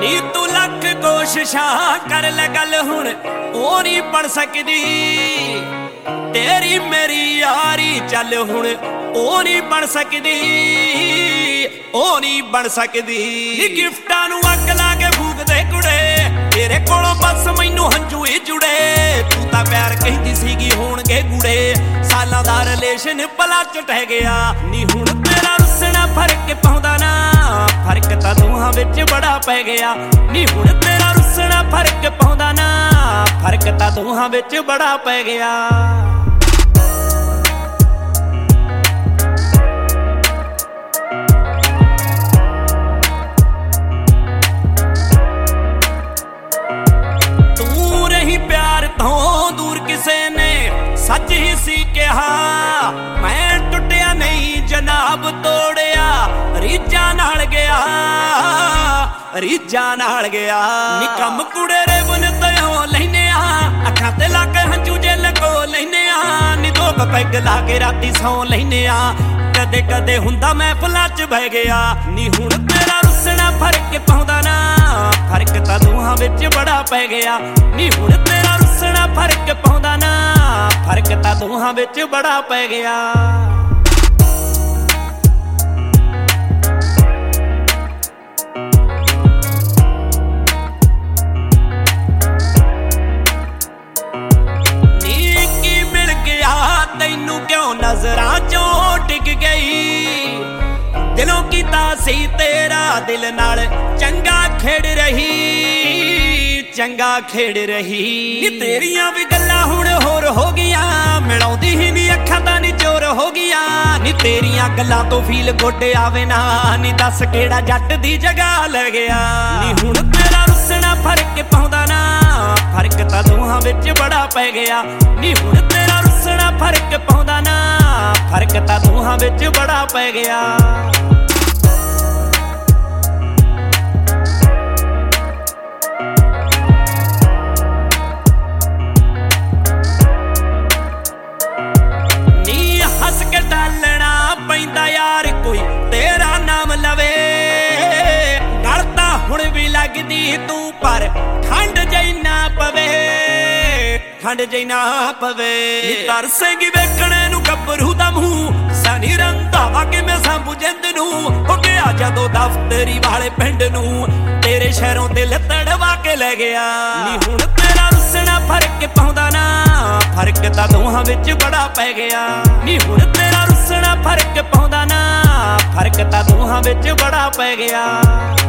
नी तू लख कोशिशां कर ले गल हुण ओ नहीं बन सकदी। तेरी मेरी यारी चल हुण ओ नहीं बन सकदी, ओ नहीं बन सकदी। नी गिफ्टां नूं अग ला के फूक दे कुड़े, तेरे कोलों बस मैनू हंझू ही जुड़े। तू तां प्यार कहंदी सीगी होणगे गुड़े, सालां दा रिलेशन भला झटह गया। नी हुण तेरा रुसना फर्क पाउंदा ना, फर्क तां दोहां विच बड़ा पै गया। नी हुण तेरा रुसना फर्क पाउंदा ना, फर्क तां दोहां विच बड़ा पै गया। सच ही सी कहा मैं टुटिया नहीं जनाब तोड़िया, रीजा नाल गया, रीजा नाल गया। नी कम कुड़े रे बुन तयो लैने आ, अखां ते ला के हंझू जे लगो लैने आ। नी दो पैग ला के राती सौ लैने आ, कदे कदे हुंदा महफिलां च बह गया। नी हुण तेरा रुसना फर्क पाउंदा ना, फर्क तां दोहां विच बड़ा पै गया। नी हुण तेरा रुसना फर्क पाउंदा ना, फर्क तां दोहां विच बड़ा पै गया। नी की मिल गया तैनू क्यों नजरां चों टिक गई, दिलों कीता सी तेरा दिल नाल चंगा खेड़ रही, चंगा खेड़ रही। नी तेरियां भी गल्लां हुण होर हो गईयां, मिलाउंदी ही नी अखां तां नी चोर हो गईयां। नी तेरियां गल्लां तो फील गुड आवे ना, नी दस केड़ा जट दी जगह ले गया। नी हुण तेरा रुसना फर्क पाउंदा ना, फर्क तां दोहां विच बड़ा पै गया। नी हुण तेरा रुसना फर्क पाउंदा ना, फर्क तां दोहां विच बड़ा पै गया। डालना पैंदा यार कोई तेरा नाम लवे, गलता हुण भी लगदी तू पर ठंड जई ना पवे, ठंड जई ना पवे। नी तरसेगी वेखणे नू गब्बरू दा मूंह, सनी रंधावा किवें सांभू जिंद नू। हो गया जदों दफ्तरी वाले पिंड नू, तेरे शहरों दिल तड़वा के ले गया। नी हुण तेरा रुसना फर्क पाउंदा ना, फर्क तां दोहां विच बड़ा पै गया। नी हुण तेरा रुसना फर्क पाउंदा ना, फर्क तां दोहां विच बड़ा पै गया।